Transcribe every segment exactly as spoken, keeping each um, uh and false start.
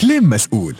كلام مسؤول.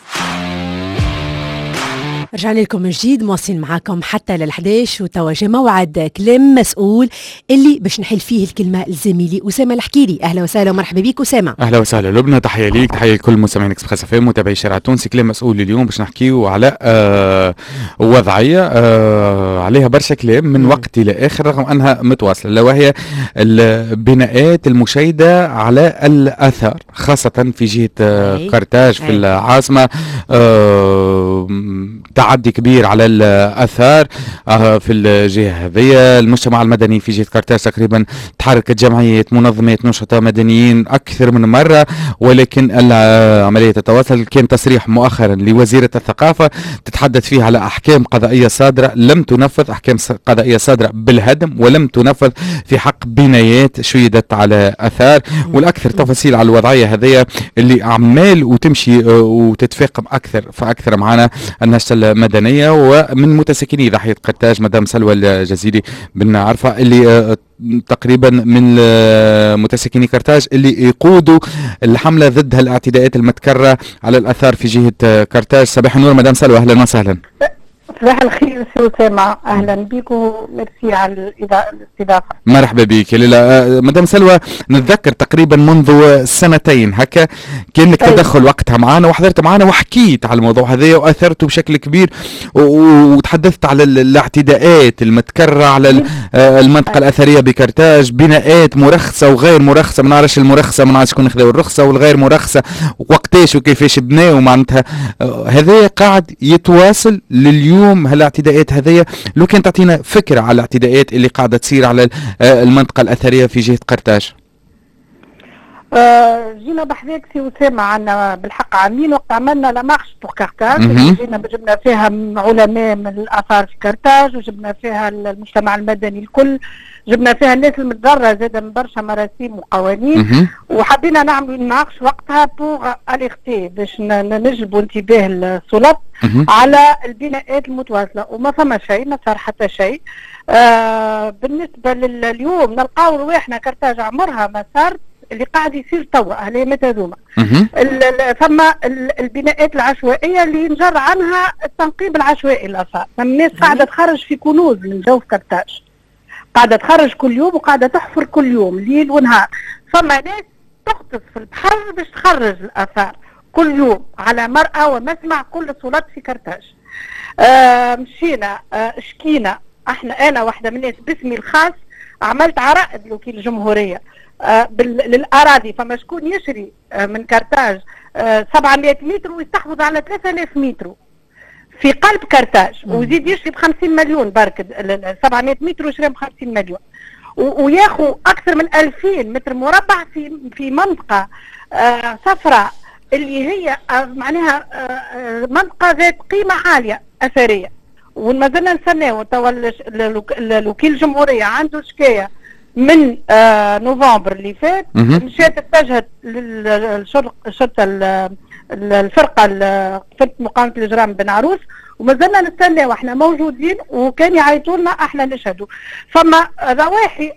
رجعنا لكم من جديد، مواصلين معاكم حتى للحداش، وتواجه موعد كلام مسؤول اللي باش نحل فيه الكلمة لزميلي أسامة الحكيري. أهلا وسهلا ومرحبا بك أسامة. أهلا وسهلا لبنى، تحية ليك، تحية لكل مستمعين إكسبريس اف ام متابعي الشارع التونسي. كلام مسؤول اليوم باش نحكيو على آه وضعية آه عليها برشا كلام من وقت إلى آخر رغم أنها متواصلة، وهي البناءات المشيدة على الآثار خاصة في جهة آه قرطاج في العاصمة. آه تعدي كبير على الآثار آه في الجهة هذه. المجتمع المدني في جهة قرطاج تقريبا تحركت جمعيات منظمات نشطاء مدنيين أكثر من مرة، ولكن العملية تتواصل. كان تصريح مؤخرا لوزيرة الثقافة تتحدث فيه على أحكام قضائية صادرة لم تنفذ، أحكام قضائية صادرة بالهدم ولم تنفذ في حق بنايات شيدت على آثار. والأكثر تفاصيل على الوضعية هذه اللي عمال وتمشي وتتفاقم أكثر فأكثر معنا الناشطة المدنية ومن متساكني ضاحية قرطاج مدام سلوى الجزيري بن عرفة اللي تقريبا من متساكني قرطاج اللي يقودوا الحملة ضد هالاعتداءات المتكررة على الآثار في جهة قرطاج. صباح النور مدام سلوى، أهلا وسهلا. صباح الخير سي أسامة، أهلا بك وميرسي على الاستضافة. مرحبا بك. لا مدام سلوى، نتذكر تقريبا منذ سنتين هكا كان لك تدخل وقتها معنا وحضرت معنا وحكيت على الموضوع هذا وأثرته بشكل كبير وتحدثت على الاعتداءات المتكررة على المنطقة الأثرية بقرطاج، بناءات مرخصة وغير مرخصة. ما نعرفش المرخصة ما نعرفش شكون خذاو الرخصة والغير مرخصة وقتاش وكيفاش بناو. معناتها هذا قاعد يتواصل لليوم هالاعتداءات هذه. لو كان تعطينا فكرة على الاعتداءات اللي قاعدة تصير على المنطقة الأثرية في جهة قرطاج. آه جينا بحذاك سي أسامة، عنا بالحق عاملين وقت عملنا لا مارش بور قرطاج، جينا جبنا فيها علماء من الآثار في قرطاج وجبنا فيها المجتمع المدني الكل، جبنا فيها الناس المتضررة زاد من برشا مراسيم وقوانين، وحبينا نعمل نناقش وقتها بور اليغتي باش نجلبوا انتباه السلطات على البناءات المتواصلة، وما فما شيء، ما صار حتى شيء. آه بالنسبة لليوم نلقاو رواحنا قرطاج عمرها ما صار اللي قاعد يصير توا هاليامات هذوما. ثم البناءات العشوائيه اللي نجر عنها التنقيب العشوائي الاثار. الناس قاعده تخرج في كنوز من جوف قرطاج، قاعده تخرج كل يوم وقاعده تحفر كل يوم ليل ونهار. ثم ناس تغطس في البحر باش تخرج الاثار كل يوم على مرأى ومسمع كل السلطات في قرطاج. آه مشينا آه شكينا احنا، انا واحده من الناس باسمي الخاص عملت عرائض لوكيل الجمهوريه آه للأراضي. فما شكون يشري آه من قرطاج آه سبعمائة متر ويستحوذ على ثلاثة آلاف متر في قلب قرطاج، ويزيد يشري بخمسين مليون برك سبعمائة متر ويشري بخمسين مليون، وياخو أكثر من ألفين متر مربع في في منطقة آه صفراء اللي هي آه معناها آه منطقة ذات قيمة عالية أثرية. وما زلنا نستناو توا الوكيل الجمهورية عنده شكاية من آه نوفمبر اللي فات، مشات اتجهت للشرطه الفرقه فرقه مقاومه الاجرام بن عروس، وما زلنا نستنى واحنا موجودين وكان يعيطوا لنا احنا نشهدوا. فما رواحي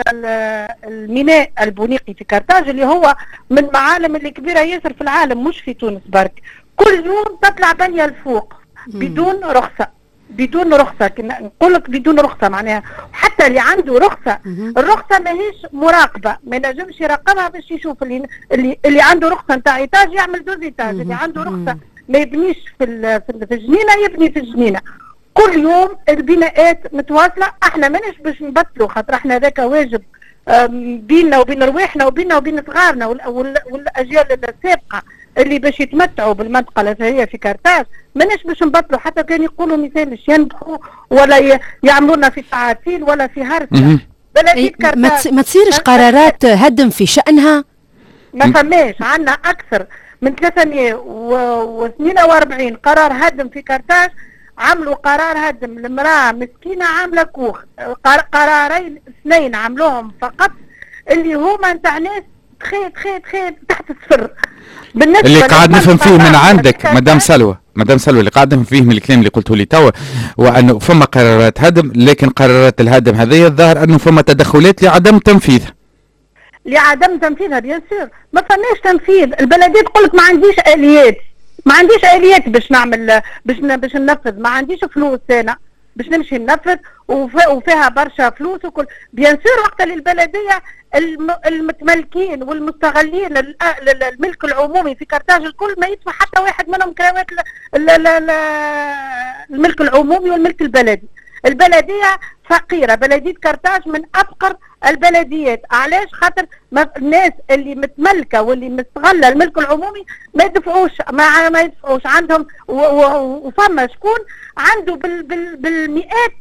الميناء البونيقي في قرطاج اللي هو من المعالم اللي كبيره ياسر في العالم مش في تونس برك، كل يوم تطلع بنيه الفوق بدون رخصه، بدون رخصة. نقول لك بدون رخصة معناها حتى اللي عنده رخصة، الرخصة ماهيش مراقبة، ما ينجمش يراقبها باش يشوف اللي اللي, اللي عنده رخصة نتاع ايتاج يعمل دوز ايتاج، اللي عنده رخصة ما يبنيش في في الجنينة يبني في الجنينة. كل يوم البناءات متواصلة. احنا ماناش باش نبطلوا خاطر احنا هذاك واجب بيننا وبين رواحنا وبيننا وبين صغارنا والاجيال السابقة اللي باش يتمتعوا بالمنطقة الأثرية في قرطاج. ماناش باش نبطلوا حتى كان يقولوا مثال ينبحوا ولا يعملونا في تعاطيل ولا في هرسة. بلدية قرطاج ما تصيرش قرارات هدم في شأنها؟ ما فماش. عندنا أكثر من ثلاثمائة واثنين وأربعين قرار هدم في قرطاج. عملوا قرار هدم المرأة مسكينة عاملة كوخ، قرارين اثنين عملوهم فقط اللي هما نتاع ناس تخيل تخيل تخيل تحت الصفر. اللي قاعد نفهم فيه من عندك مدام سلوى مدام سلوى اللي قاعد نفهم فيه من الكلام اللي قلته لي توا، وانه فما قرارات هدم، لكن قرارات الهدم هذه الظاهر انه فما تدخلات لعدم تنفيذها. لعدم تنفيذها بيان سور، ما فماش تنفيذ. البلديه تقول لك ما عنديش اليات، ما عنديش اليات باش نعمل باش باش ننفذ، ما عنديش فلوس انا باش نمشي ننفذ، وفيها برشا فلوس وكل. بيان سور وقت اللي البلديه المتملكين والمستغلين الملك العمومي في كرتاج الكل ما يدفع حتى واحد منهم كراوات الملك العمومي والملك البلدي. البلديه فقيره، بلديه كرتاج من افقر البلديات. علاش؟ خاطر الناس اللي متملكه واللي مستغله الملك العمومي ما يدفعوش ما, ما يدفعوش عندهم، وفما شكون عنده بال بال بالمئات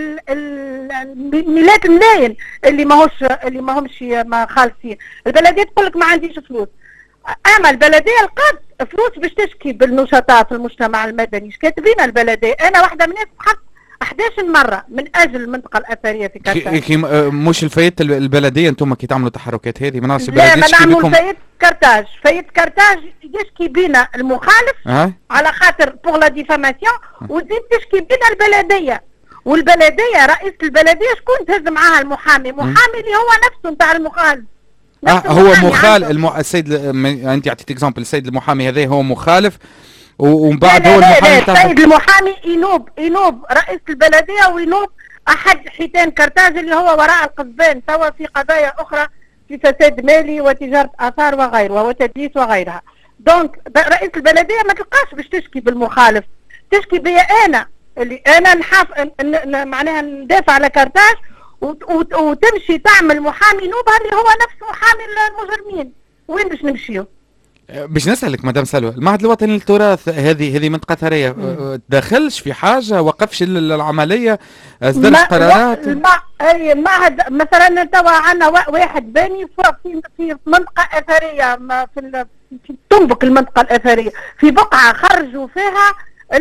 المئات الملايين اللي ماهوش اللي ماهمش ما خالصين. البلديه تقول لك ما عنديش فلوس، اما البلديه لقات فلوس باش تشكي بالنشطاء في المجتمع المدني. اش كاتبين البلديه؟ انا واحده من الناس حق أحد عشر مرة من أجل المنطقة الأثرية في كرتاج. كي مش الفايت البلدية أنتم كي تعملوا التحركات هذه؟ ما نعرفش لا ما نعملوا فايت كرتاج، فايت كرتاج يشكي بينا المخالف أه؟ على خاطر بوغ لا ديفاماسيون، وتزيد تشكي بينا البلدية. والبلدية رئيس البلدية شكون تهز معاها المحامي؟ محامي اللي هو نفسه نتاع المخالف. آه هو مخالف الم... السيد أنت عطيت اكزامبل، السيد المحامي هذا هو مخالف ومن بعد هو المحامي تاع السيد المحامي ينوب ينوب رئيس البلديه وينوب احد حيتان كرتاج اللي هو وراء القضبان توا في قضايا اخرى في فساد مالي وتجاره اثار وغيرها وتدليس وغيرها. دونك رئيس البلديه ما تلقاش باش تشكي بالمخالف، تشكي بيا انا اللي انا نحاف معناها ندافع على كرتاج، وتمشي تعمل محامي نوبه اللي هو نفس محامي المجرمين. وين باش نمشيو؟ باش نسألك مدام سلوى، المعهد الوطني للتراث هذه هذه منطقة ثرية، دخلش في حاجة؟ وقفش العملية؟ أصدرش قرارات؟ أي المعهد مثلا توا عندنا واحد باني في في منطقة أثرية في في تنبك المنطقة الأثرية في بقعة خرجوا فيها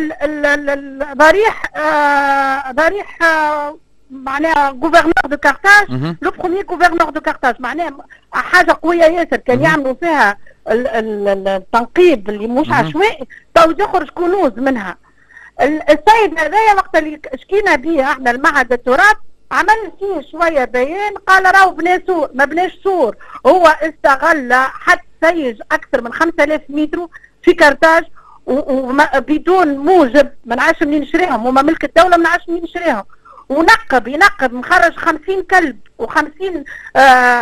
ضريح ضريح معناها غوفرنور دو كارتاج، لو بروميير غوفرنور دو كارتاج، معناها حاجة قوية ياسر كان يعملوا فيها التنقيب اللي مش عشوائي، تو يخرج كنوز منها. السيد هذايا وقت اللي شكينا به احنا المعهد التراث عمل فيه شويه بيان، قال راهو بنى سور، ما بناش سور، هو استغل حد سيج اكثر من خمسة آلاف متر في كرتاج وبدون موجب، ما نعرفش منين نشريهم، هما ملك الدوله ما نعرفش منين نشريهم، ونقب ينقب مخرج خمسين كلب وخمسين آه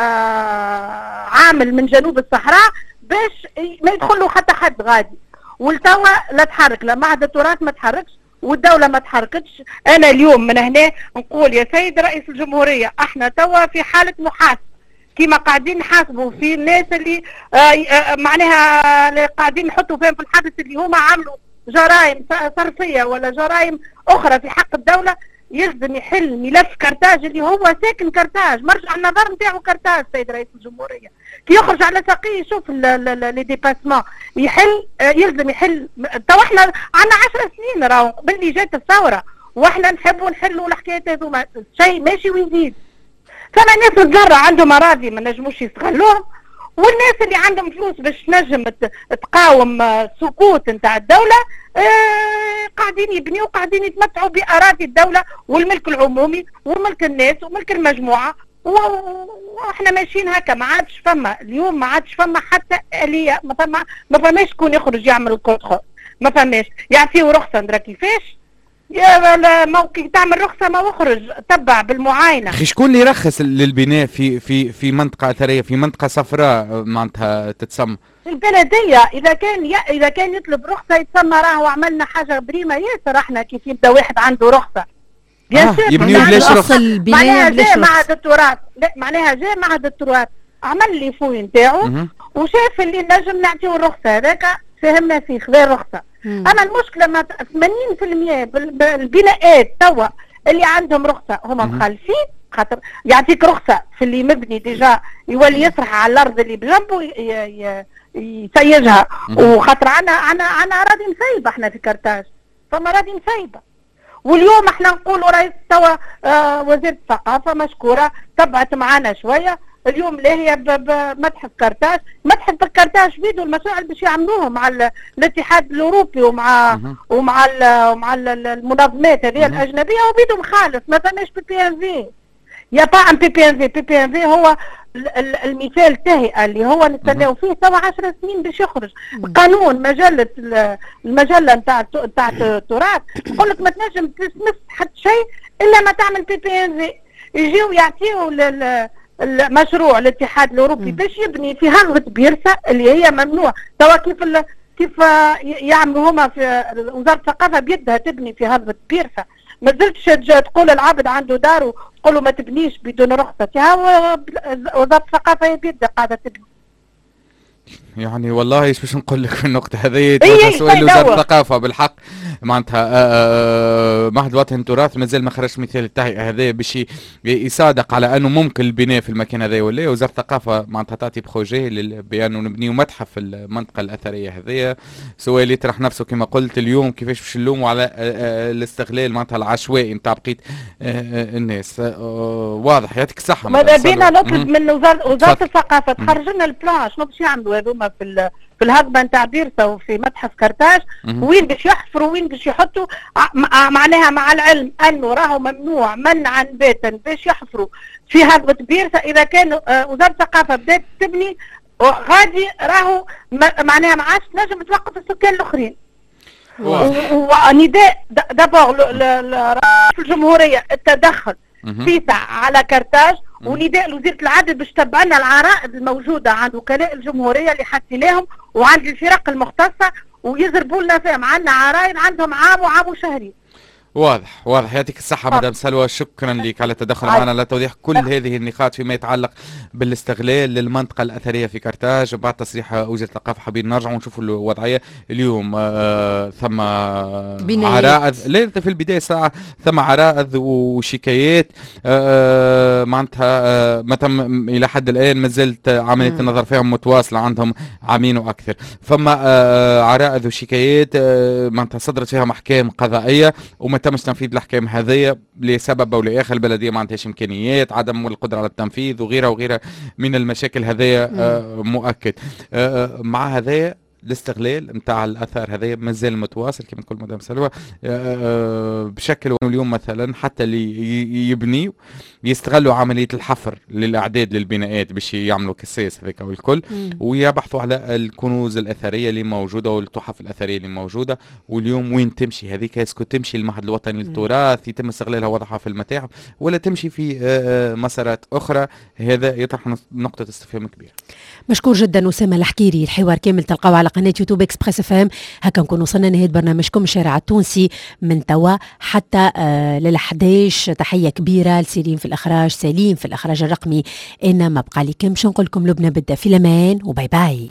عامل من جنوب الصحراء باش ما يدخلوا حتى حد غادي. والتوا لا تحرك، لا معهد التراث ما تحركش والدوله ما تحركتش. انا اليوم من هنا نقول يا سيد رئيس الجمهوريه، احنا توا في حاله محاسبه كيما قاعدين نحاسبوا في الناس اللي آه آه معناها اللي قاعدين نحطوا فيهم في الحبس اللي هما عملوا جرائم صرفيه ولا جرائم اخرى في حق الدوله. يلزم يحل ملف كرتاج اللي هو ساكن كرتاج، مرجع النظر نتاعو كرتاج. سيد رئيس الجمهوريه كي يخرج على ساقيه يشوف لي ديباسمون يحل، يلزم يحل. تو احنا عندنا عشر سنين راهو باللي جات الثوره واحنا نحبوا نحلوا الحكايات هذوما، شيء ماشي ويزيد. فما ناس متضرع عندهم اراضي ما نجموش يستغلوهم، والناس اللي عندهم فلوس باش تنجم تقاوم سقوط نتاع الدوله آه قاعدين يبنيوا وقاعدين يتمتعوا باراضي الدوله والملك العمومي وملك الناس وملك المجموعه، واحنا ماشيين هكا. ما عادش فما اليوم ما عادش فما حتى اليه، ما فما ما فماش شكون يخرج يعمل الكونترول، ما فماش يعطيو رخصه ندرا كيفاش يا موكي تعمل رخصه ما وخرج تبع بالمعاينه. اخي شكون اللي يرخص للبناء في في في منطقه اثريه في منطقه صفراء معناتها تتسمى؟ البلديه. اذا كان ي... اذا كان يطلب رخصه يتسمى راهو عملنا حاجه بريمه ياسر. احنا كيف يبدا واحد عنده رخصه آه يبنيو بلاش رخصه، معناها جاء معهد التراث، لا معناها جاء معهد التراث عمل لي فوي نتاعو وشاف اللي نجم نعطيو الرخصه هذاك فهمنا فيه خذا الرخصه. اما المشكله ما ثمانين بالمئة بالبناءات توا اللي عندهم رخصه هما مخالفين، خاطر يعطيك رخصه في اللي مبني ديجا يولي يسرح على الارض اللي بجنبه يسيجها، وخاطر عنا عنا عنا اراضي مسيبه احنا في كرتاج، فما اراضي مسيبه. واليوم احنا نقولوا رئيس توا آه وزيره الثقافه مشكوره تبعت معنا شويه. اليوم لا هي بمتحف كرتاج، متحف كرتاج بيدوا المسائل باش يعملوه مع الاتحاد الاوروبي ومع ومع ومع المنظمات هذه الاجنبيه، وبيدوا مخالف ما فماش بالبي ان في. يا با ان بي بي ان في بي بي ان في هو المثال تاهي اللي هو نستناو فيه توا عشر سنين باش يخرج. قانون مجله المجله نتاع نتاع التراث يقول لك ما تنجم تمس حتى شيء الا ما تعمل بي بي ان في. يجيو يعطيو المشروع الاتحاد الاوروبي باش يبني في هضبه بيرسا اللي هي ممنوع توا. كيف كيف يعملوا هما في وزاره الثقافه بيدها تبني في هضبه بيرسا. ما زلتش تقول العبد عنده دار وتقول له ما تبنيش بدون رخصه. وزاره الثقافه هي بيدها قاعده تبني. يعني والله ايش باش نقول لك في النقطة هذه. سؤال وزارة الثقافة بالحق معناتها معهد الوطني للتراث مازال ما خرجش مثال التهيئة هذا باش يصادق على انه ممكن البناء في المكان هذا ولا. وزارة الثقافة معناتها تعطي بروجي بانه نبنيو متحف في المنطقة الأثرية هذه. سؤال يطرح نفسه كما قلت اليوم كيفاش باش نلوموا على الاستغلال معناتها العشوائي نتاع بقية الناس. واضح يعطيك الصحة. ماذا بينا نطلب من وزارة وزارة الثقافة تخرج لنا البلان شنو باش يعملوا هذوما في في الهضبه نتاع بيرسا وفي متحف كرتاج وين باش يحفروا وين باش يحطوا. معناها مع العلم انه راهو ممنوع منعا باتا باش يحفروا في هضبه بيرسا. اذا كان وزاره الثقافه بدات تبني غادي راهو معناها ما عادش تنجم توقف السكان الاخرين. ونداء دابور رئيس الجمهوريه التدخل سيسع على كرتاج ونداء لوزيرة العدل باش تتبع لنا العرائض الموجودة عند وكلاء الجمهورية اللي حسيناهم وعند الفرق المختصة ويزربوا لنا فيهم. عندنا عرائض عندهم عام وعام وشهرين. واضح واضح يعطيك الصحة مدام سلوى. شكرا لك على التدخل معنا لتوضيح كل هذه النقاط فيما يتعلق بالاستغلال للمنطقة الأثرية في كرتاج. بعد تصريح وزير الثقافة حابين نرجع ونشوفوا الوضعية اليوم. آه ثم عرائض لا في البداية ساعة ثم عرائض وشكايات آه معناتها آه ما تم إلى حد الآن ما زلت عملية النظر فيهم متواصلة عندهم عامين وأكثر. فما آه عرائض وشكايات آه معناتها صدرت فيها محكام قضائية وما تمش تنفيذ الاحكام هذه لسبب او لاخر. البلديه ما عندهاش امكانيات عدم القدره على التنفيذ وغيرها وغيرها من المشاكل هذه آه مؤكد. آه مع هذا الاستغلال نتاع الاثار هذا مازال متواصل كما تقول مدام سلوى آه بشكل. اليوم مثلا حتى اللي يبنيوا يستغلوا عمليه الحفر للاعداد للبناءات باش يعملوا كساس هذاك والكل ويبحثوا على الكنوز الاثريه اللي موجوده والتحف الاثريه اللي موجوده. واليوم وين تمشي هذيك؟ اسكو تمشي المعهد الوطني للتراث يتم استغلالها وضعها في المتاحف ولا تمشي في آه مسارات اخرى؟ هذا يطرح نقطه استفهام كبيره. مشكور جدا أسامة الحكيري. الحوار كامل تلقاوه على قناة يوتيوب اكسبريس اف ام. هكا نكون وصلنا نهاية برنامجكم الشارع التونسي من توا حتى آه للحداش. تحية كبيرة لسيرين في الإخراج، سليم في الإخراج الرقمي. أنا ما بقى لي كمش نقول لكم لبنى بدأ في الأمان وباي باي.